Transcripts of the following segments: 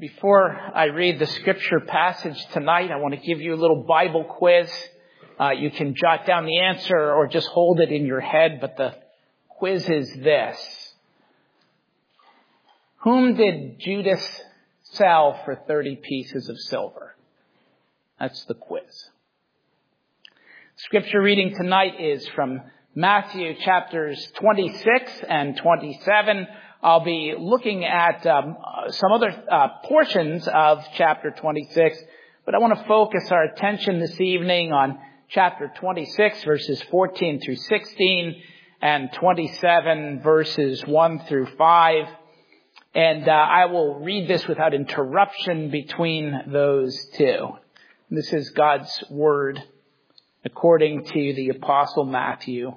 Before I read the scripture passage tonight, I want to give you a little Bible quiz. You can jot down the answer or just hold it in your head, but the quiz is this. Whom did Judas sell for 30 pieces of silver? That's the quiz. Scripture reading tonight is from Matthew chapters 26 and 27. I'll be looking at some other portions of chapter 26, but I want to focus our attention this evening on chapter 26, verses 14 through 16, and 27, verses 1 through 5. And I will read this without interruption between those two. This is God's Word according to the Apostle Matthew.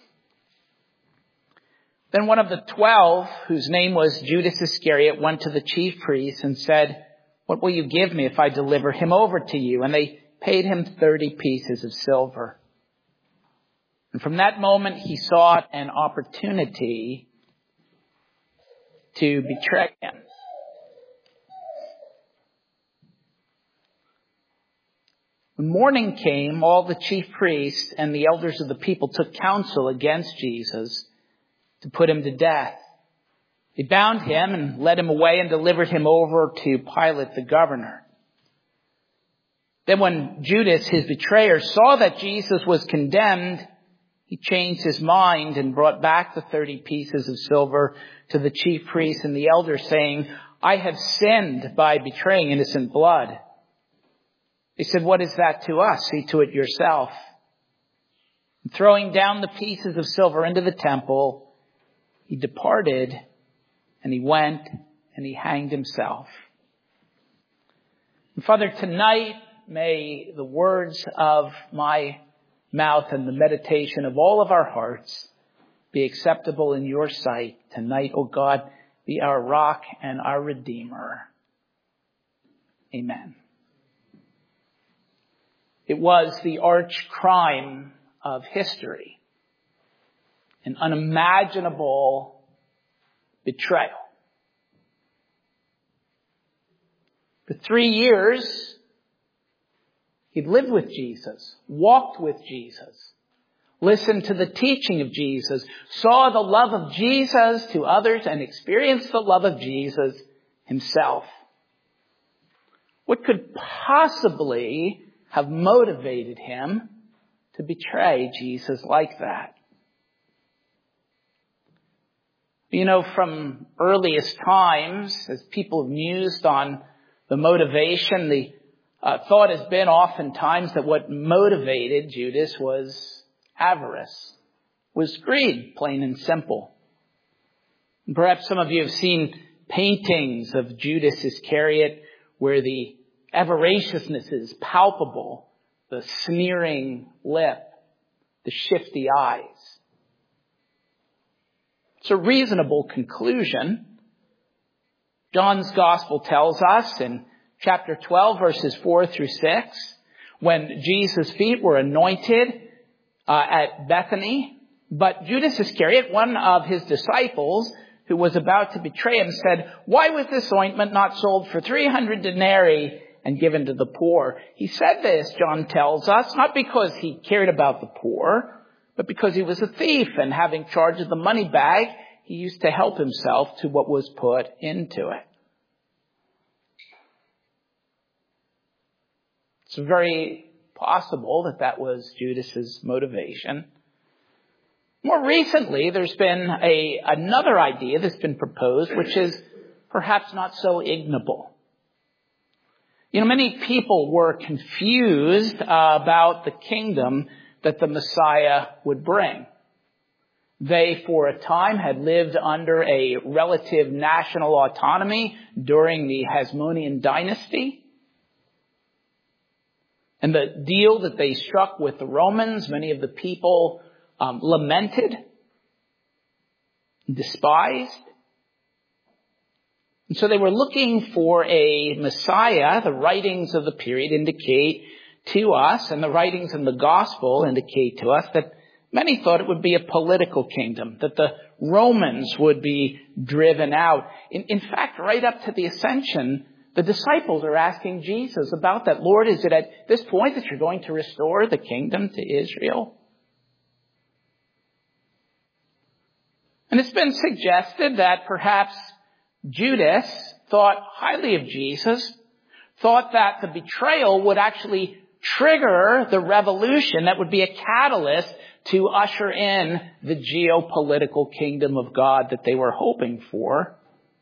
Then one of the 12, whose name was Judas Iscariot, went to the chief priests and said, "What will you give me if I deliver him over to you?" And they paid him 30 pieces of silver. And from that moment he sought an opportunity to betray him. When morning came, all the chief priests and the elders of the people took counsel against Jesus to put him to death. They bound him and led him away and delivered him over to Pilate the governor. Then when Judas, his betrayer, saw that Jesus was condemned, he changed his mind and brought back the 30 pieces of silver to the chief priests and the elders, saying, "I have sinned by betraying innocent blood." They said, "What is that to us? See to it yourself." And throwing down the pieces of silver into the temple, he departed and he went and he hanged himself. And Father, tonight may the words of my mouth and the meditation of all of our hearts be acceptable in your sight. Tonight, O God, be our rock and our Redeemer. Amen. It was the arch crime of history. An unimaginable betrayal. For 3 years, he'd lived with Jesus, walked with Jesus, listened to the teaching of Jesus, saw the love of Jesus to others, and experienced the love of Jesus himself. What could possibly have motivated him to betray Jesus like that? You know, from earliest times, as people have mused on the motivation, the thought has been oftentimes that what motivated Judas was avarice, was greed, plain and simple. And perhaps some of you have seen paintings of Judas Iscariot where the avariciousness is palpable, the sneering lip, the shifty eyes. It's a reasonable conclusion. John's Gospel tells us in chapter 12, verses 4 through 6, when Jesus' feet were anointed at Bethany, but Judas Iscariot, one of his disciples who was about to betray him, said, "Why was this ointment not sold for 300 denarii and given to the poor?" He said this, John tells us, not because he cared about the poor, but because he was a thief, and having charge of the money bag, he used to help himself to what was put into it. It's very possible that that was Judas's motivation. More recently, there's been another idea that's been proposed, which is perhaps not so ignoble. You know, many people were confused about the kingdom that the Messiah would bring. They, for a time, had lived under a relative national autonomy during the Hasmonean dynasty. And the deal that they struck with the Romans, many of the people lamented, despised. And so they were looking for a Messiah. The writings of the period indicate to us, and the writings in the gospel indicate to us, that many thought it would be a political kingdom, that the Romans would be driven out. In fact, right up to the ascension, The disciples are asking Jesus about that. Lord, is it at this point that you're going to restore the kingdom to Israel? And it's been suggested that perhaps Judas thought highly of Jesus, thought that the betrayal would actually trigger the revolution that would be a catalyst to usher in the geopolitical kingdom of God that they were hoping for.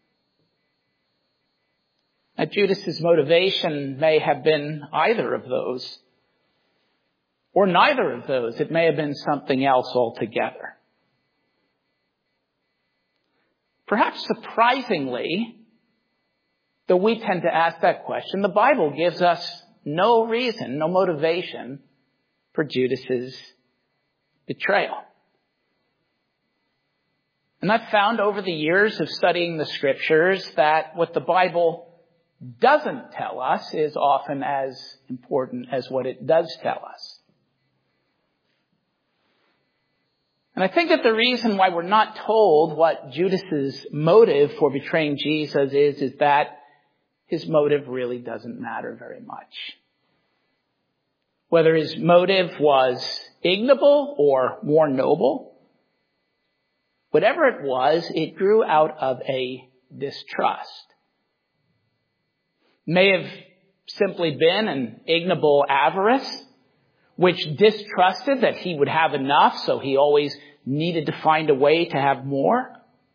Now, Judas's motivation may have been either of those, or neither of those. It may have been something else altogether. Perhaps surprisingly, though we tend to ask that question, the Bible gives us no reason, no motivation for Judas's betrayal. And I've found over the years of studying the Scriptures that what the Bible doesn't tell us is often as important as what it does tell us. And I think that the reason why we're not told what Judas's motive for betraying Jesus is that his motive really doesn't matter very much. Whether his motive was ignoble or more noble, whatever it was, it grew out of a distrust. May have simply been an ignoble avarice, which distrusted that he would have enough, so he always needed to find a way to have more.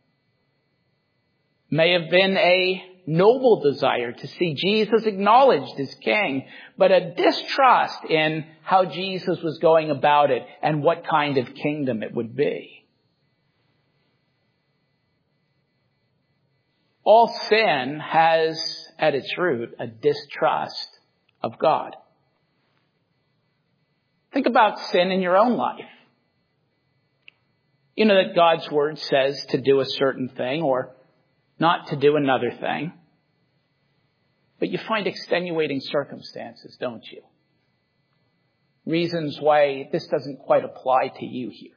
May have been a noble desire to see Jesus acknowledged as king, but a distrust in how Jesus was going about it and what kind of kingdom it would be. All sin has at its root a distrust of God. Think about sin in your own life. You know that God's word says to do a certain thing or not to do another thing. But you find extenuating circumstances, don't you? Reasons why this doesn't quite apply to you here.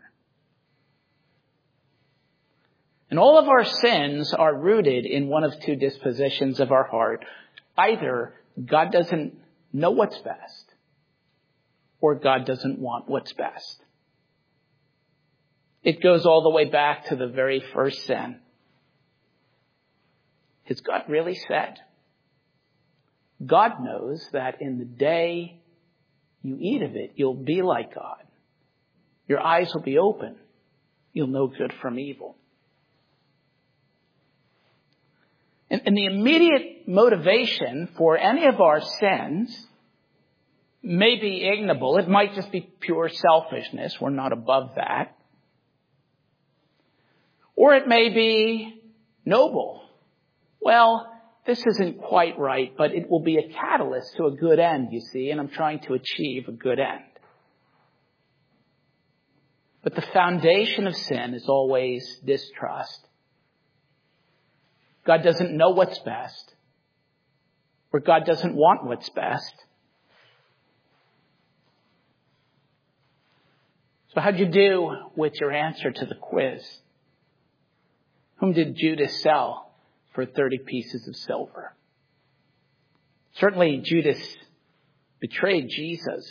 And all of our sins are rooted in one of two dispositions of our heart. Either God doesn't know what's best, or God doesn't want what's best. It goes all the way back to the very first sin. Has God really said? God knows that in the day you eat of it, you'll be like God. Your eyes will be open. You'll know good from evil. And the immediate motivation for any of our sins may be ignoble. It might just be pure selfishness. We're not above that. Or it may be noble. Well, this isn't quite right, but it will be a catalyst to a good end, you see, and I'm trying to achieve a good end. But the foundation of sin is always distrust. God doesn't know what's best, or God doesn't want what's best. So how'd you do with your answer to the quiz? Whom did Judas sell for 30 pieces of silver? Certainly Judas betrayed Jesus.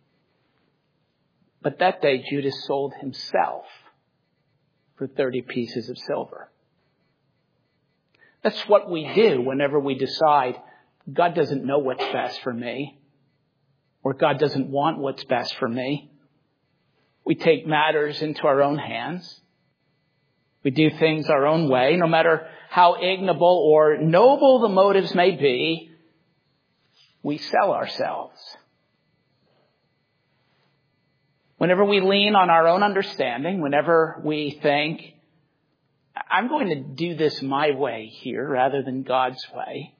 But that day Judas sold himself for 30 pieces of silver. That's what we do whenever we decide God doesn't know what's best for me, or God doesn't want what's best for me. We take matters into our own hands. We do things our own way, no matter how ignoble or noble the motives may be. We sell ourselves. Whenever we lean on our own understanding, whenever we think, I'm going to do this my way here rather than God's way,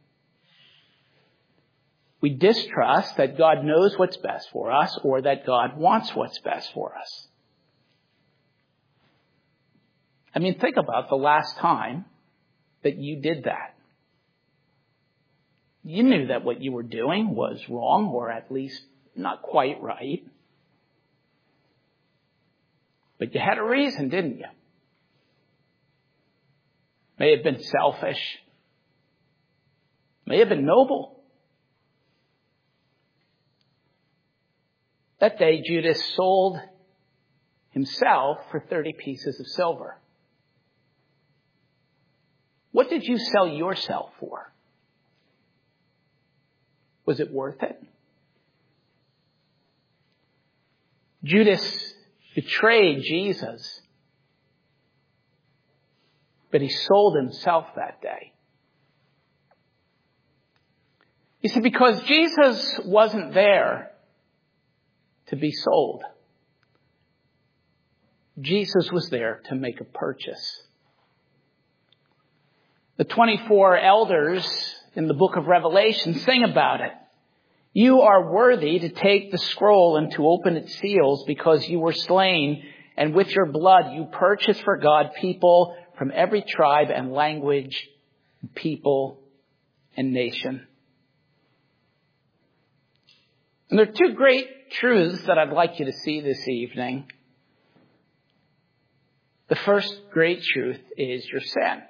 we distrust that God knows what's best for us or that God wants what's best for us. I mean, think about the last time that you did that. You knew that what you were doing was wrong, or at least not quite right. But you had a reason, didn't you? May have been selfish. may have been noble. That day, Judas sold himself for 30 pieces of silver. What did you sell yourself for? Was it worth it? Judas betrayed Jesus, but he sold himself that day. You see, because Jesus wasn't there to be sold. Jesus was there to make a purchase. The 24 elders in the book of Revelation sing about it. You are worthy to take the scroll and to open its seals because you were slain, and with your blood you purchased for God people from every tribe and language, people and nation. And there are two great truths that I'd like you to see this evening. The first great truth is your sin.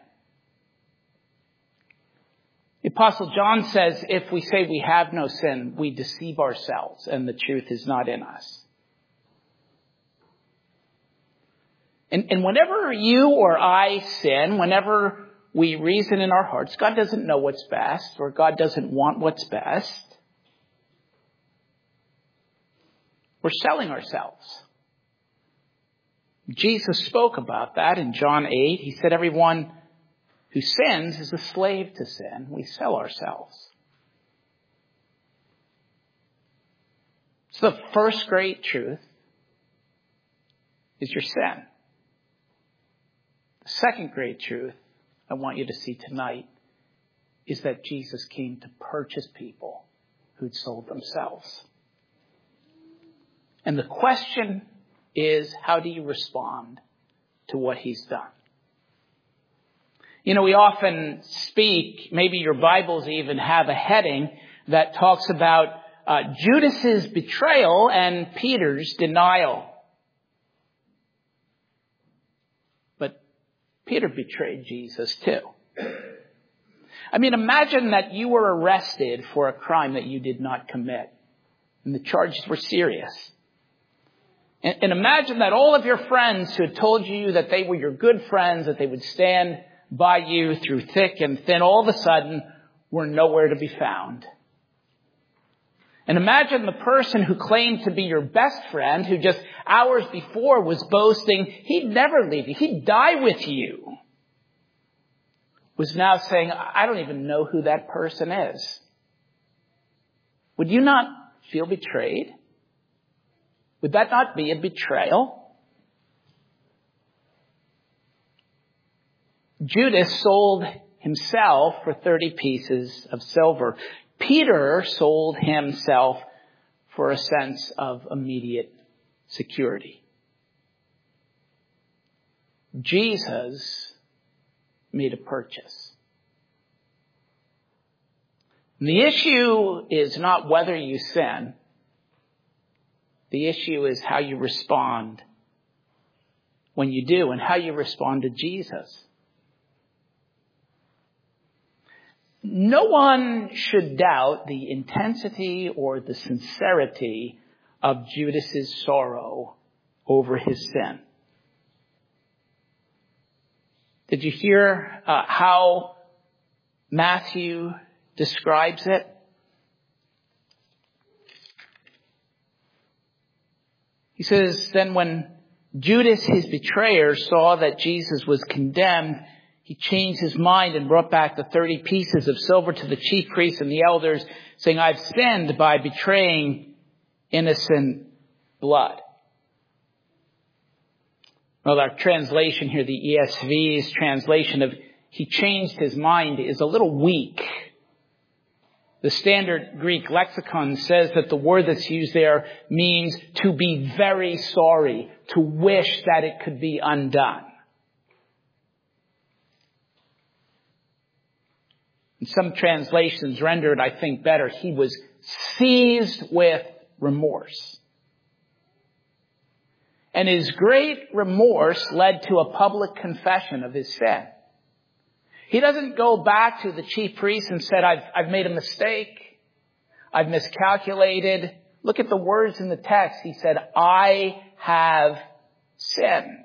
The Apostle John says, if we say we have no sin, we deceive ourselves and the truth is not in us. And whenever you or I sin, whenever we reason in our hearts, God doesn't know what's best or God doesn't want what's best, we're selling ourselves. Jesus spoke about that in John 8. He said, everyone who sins is a slave to sin. We sell ourselves. So the first great truth is your sin. The second great truth I want you to see tonight is that Jesus came to purchase people who'd sold themselves. And the question is, how do you respond to what he's done? You know, we often speak, maybe your Bibles even have a heading that talks about Judas's betrayal and Peter's denial. But Peter betrayed Jesus too. I mean, imagine that you were arrested for a crime that you did not commit, and the charges were serious. And imagine that all of your friends who had told you that they were your good friends, that they would stand by you through thick and thin, all of a sudden were nowhere to be found. And imagine the person who claimed to be your best friend, who just hours before was boasting he'd never leave you, he'd die with you, was now saying, I don't even know who that person is. Would you not feel betrayed? Would that not be a betrayal? Judas sold himself for 30 pieces of silver. Peter sold himself for a sense of immediate security. Jesus made a purchase. And the issue is not whether you sin. The issue is how you respond when you do and how you respond to Jesus. No one should doubt the intensity or the sincerity of Judas's sorrow over his sin. Did you hear how Matthew describes it? He says, then when Judas, his betrayer, saw that Jesus was condemned, he changed his mind and brought back the 30 pieces of silver to the chief priests and the elders, saying, I've sinned by betraying innocent blood. Well, our translation here, the ESV's translation of he changed his mind, is a little weak. The standard Greek lexicon says that the word that's used there means to be very sorry, to wish that it could be undone. And some translations render it, I think, better. He was seized with remorse. And his great remorse led to a public confession of his sin. He doesn't go back to the chief priest and said, I've made a mistake. I've miscalculated. Look at the words in the text. He said, I have sinned.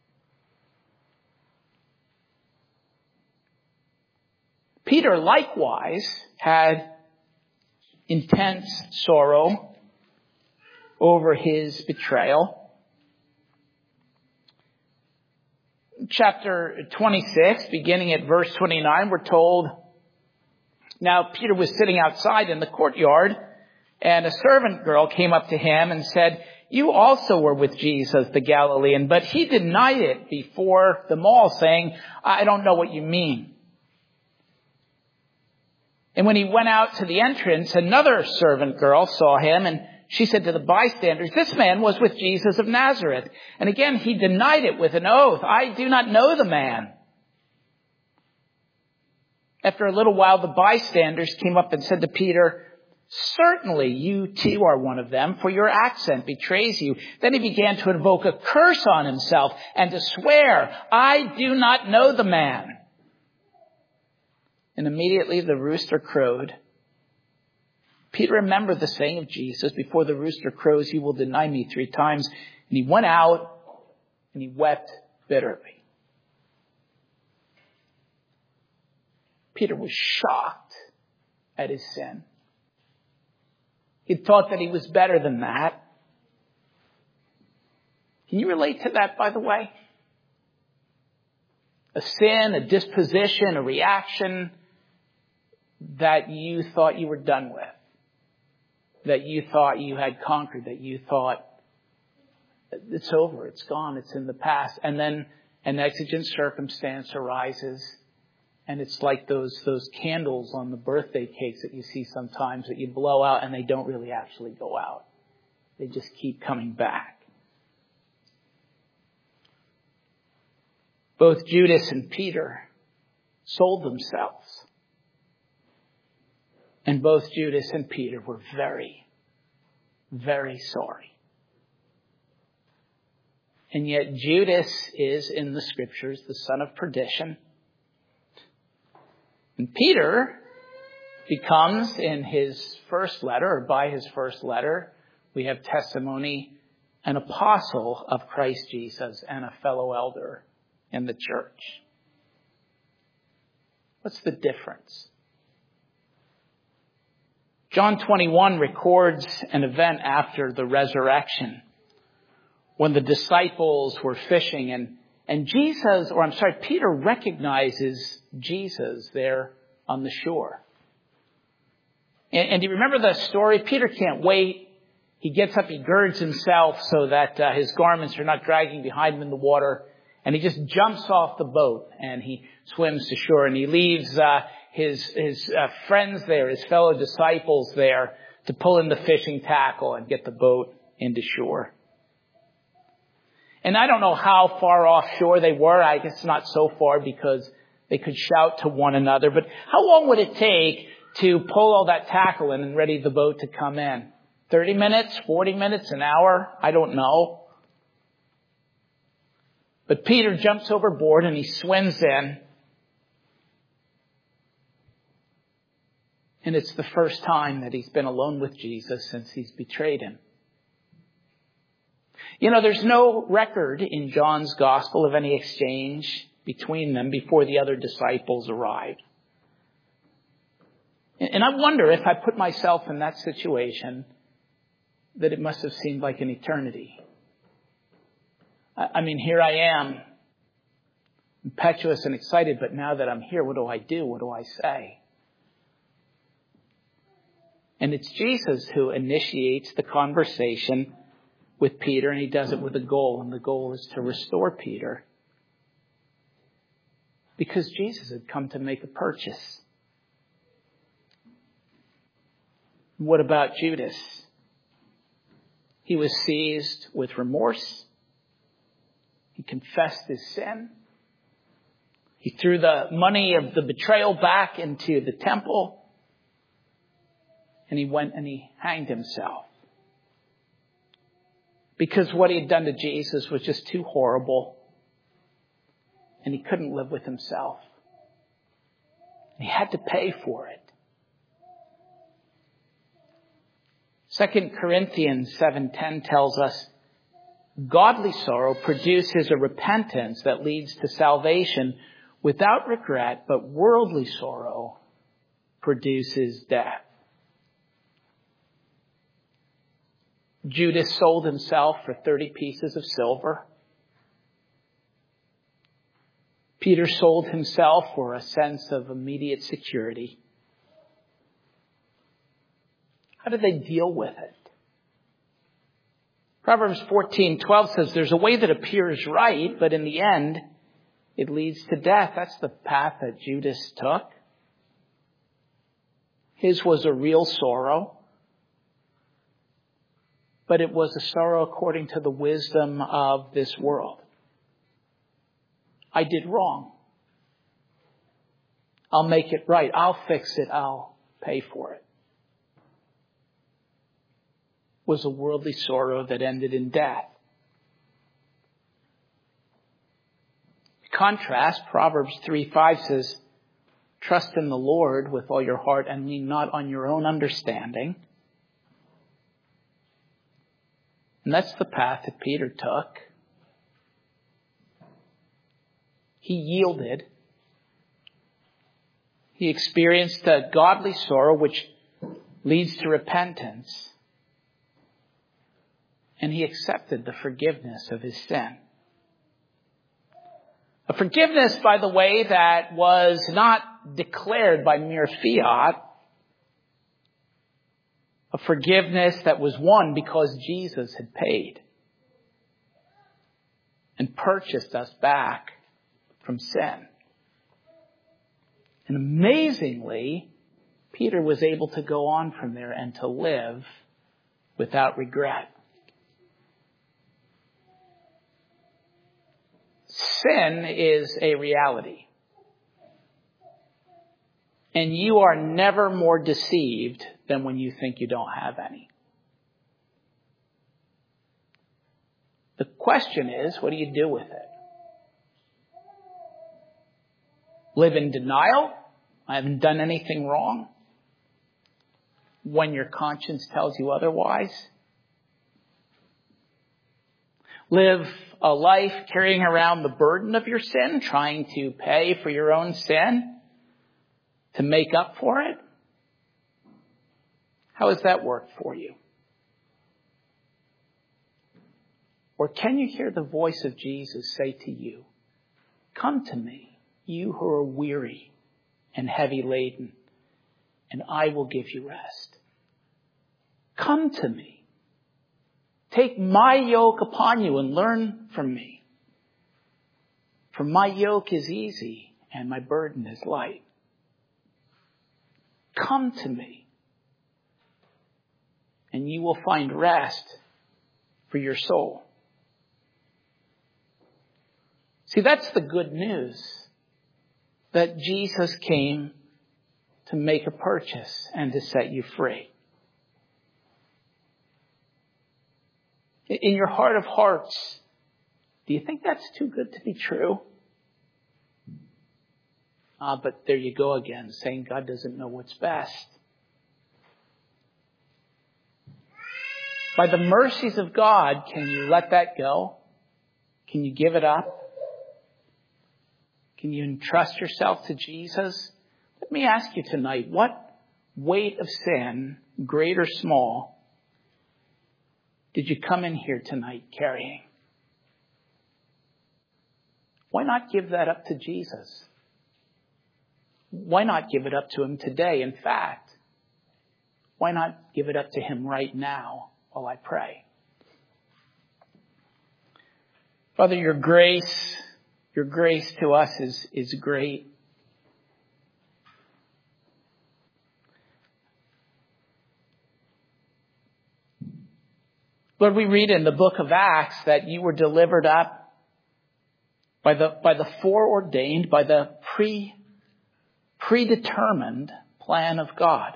Peter likewise had intense sorrow over his betrayal. Chapter 26, beginning at verse 29, we're told, now Peter was sitting outside in the courtyard, and a servant girl came up to him and said, you also were with Jesus the Galilean. But he denied it before them all, saying, I don't know what you mean. And when he went out to the entrance, another servant girl saw him, and she said to the bystanders, this man was with Jesus of Nazareth. And again, he denied it with an oath. I do not know the man. After a little while, the bystanders came up and said to Peter, certainly you too are one of them, for your accent betrays you. Then he began to invoke a curse on himself and to swear, I do not know the man. And immediately the rooster crowed. Peter remembered the saying of Jesus, before the rooster crows, you will deny me 3 times. And he went out and he wept bitterly. Peter was shocked at his sin. He thought that he was better than that. Can you relate to that, by the way? A sin, a disposition, a reaction that you thought you were done with, that you thought you had conquered, that you thought it's over, it's gone, it's in the past. And then an exigent circumstance arises, and it's like those candles on the birthday cakes that you see sometimes that you blow out and they don't really actually go out. They just keep coming back. Both Judas and Peter sold themselves. And both Judas and Peter were very, very sorry. And yet Judas is, in the scriptures, the son of perdition. And Peter becomes, in his first letter, or by his first letter, we have testimony, an apostle of Christ Jesus and a fellow elder in the church. What's the difference? John 21 records an event after the resurrection when the disciples were fishing and Peter recognizes Jesus there on the shore. And do you remember the story? Peter can't wait. He gets up, he girds himself so that his garments are not dragging behind him in the water. And he just jumps off the boat and he swims to shore and he leaves his friends there, his fellow disciples there, to pull in the fishing tackle and get the boat into shore. And I don't know how far offshore they were. I guess not so far because they could shout to one another. But how long would it take to pull all that tackle in and ready the boat to come in? 30 minutes, 40 minutes, an hour? I don't know. But Peter jumps overboard and he swims in. And it's the first time that he's been alone with Jesus since he's betrayed him. You know, there's no record in John's gospel of any exchange between them before the other disciples arrived. And I wonder, if I put myself in that situation, that it must have seemed like an eternity. I mean, here I am, impetuous and excited, but now that I'm here, what do I do? What do I say? And it's Jesus who initiates the conversation with Peter, and he does it with a goal, and the goal is to restore Peter. Because Jesus had come to make a purchase. What about Judas? He was seized with remorse. He confessed his sin. He threw the money of the betrayal back into the temple. And he went and he hanged himself. Because what he had done to Jesus was just too horrible. And he couldn't live with himself. He had to pay for it. 2 Corinthians 7:10 tells us, godly sorrow produces a repentance that leads to salvation without regret, but worldly sorrow produces death. Judas sold himself for 30 pieces of silver. Peter sold himself for a sense of immediate security. How did they deal with it? Proverbs 14:12 says there's a way that appears right, but in the end, it leads to death. That's the path that Judas took. His was a real sorrow, but it was a sorrow according to the wisdom of this world. I did wrong. I'll make it right. I'll fix it. I'll pay for it. Was a worldly sorrow that ended in death. In contrast, Proverbs 3:5 says, trust in the Lord with all your heart and lean not on your own understanding. And that's the path that Peter took. He yielded. He experienced a godly sorrow which leads to repentance. And he accepted the forgiveness of his sin. A forgiveness, by the way, that was not declared by mere fiat. A forgiveness that was won because Jesus had paid and purchased us back from sin. And amazingly, Peter was able to go on from there and to live without regret. Sin is a reality. And you are never more deceived than when you think you don't have any. The question is, what do you do with it? Live in denial? I haven't done anything wrong. When your conscience tells you otherwise? Live a life carrying around the burden of your sin, trying to pay for your own sin, to make up for it? How has that worked for you? Or can you hear the voice of Jesus say to you, come to me, you who are weary and heavy laden, and I will give you rest. Come to me. Take my yoke upon you and learn from me. For my yoke is easy and my burden is light. Come to me and you will find rest for your soul. See, that's the good news, that Jesus came to make a purchase and to set you free. In your heart of hearts, do you think that's too good to be true? But there you go again, saying God doesn't know what's best. By the mercies of God, can you let that go? Can you give it up? Can you entrust yourself to Jesus? Let me ask you tonight, what weight of sin, great or small, did you come in here tonight carrying? Why not give that up to Jesus? Why not give it up to him today? In fact, why not give it up to him right now while I pray? Father, your grace to us is great. Lord, we read in the book of Acts that you were delivered up by the foreordained, by the predetermined plan of God.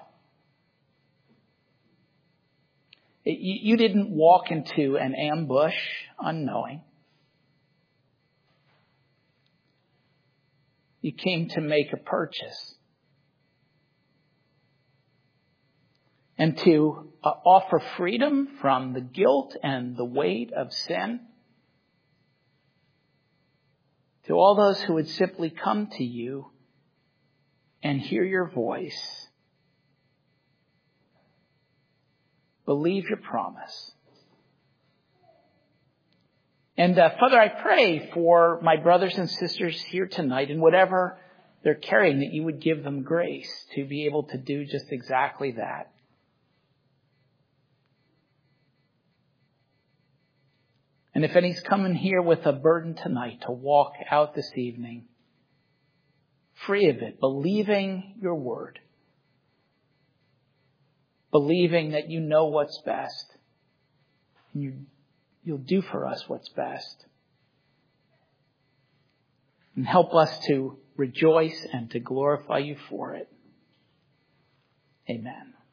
You didn't walk into an ambush unknowing. You came to make a purchase. and to offer freedom from the guilt and the weight of sin to all those who would simply come to you and hear your voice. Believe your promise. And Father, I pray for my brothers and sisters here tonight, and whatever they're carrying, that you would give them grace to be able to do just exactly that. And if any's coming here with a burden tonight to walk out this evening, free of it, believing your word, believing that you know what's best, and you'll do for us what's best. And help us to rejoice and to glorify you for it. Amen.